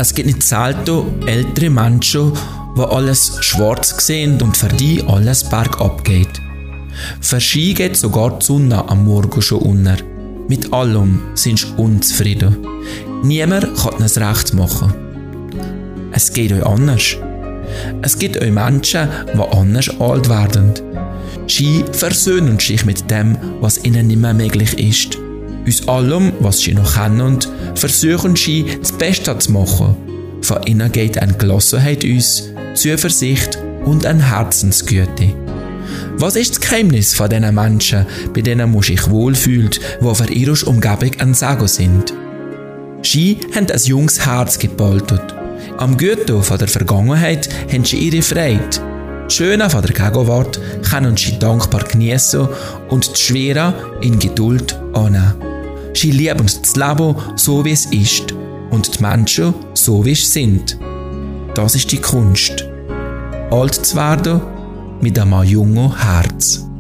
Es gibt nicht selten ältere Menschen, die alles schwarz sehen und für die alles bergab geht. Für sie geht sogar die Sonne am Morgen schon unter. Mit allem sind sie unzufrieden. Niemand kann es recht machen. Es geht euch anders. Es gibt euch Menschen, die anders alt werden. Sie versöhnen sich mit dem, was ihnen nicht mehr möglich ist. Aus allem, was sie noch kennen, versuchen sie, das Beste zu machen. Von ihnen geht eine Gelassenheit aus, Zuversicht und eine Herzensgüte. Was ist das Geheimnis von diesen Menschen, bei denen man sich wohlfühlt, die für ihre Umgebung ein Segen sind? Sie haben ein junges Herz gebaltet. Am Guten von der Vergangenheit haben sie ihre Freude. Das Schöne von der Gegenwart können sie dankbar genießen und das Schwere in Geduld annehmen. Sie lieben das Leben so, wie es ist und die Menschen so, wie sie sind. Das ist die Kunst. Alt zu werden mit einem jungen Herz.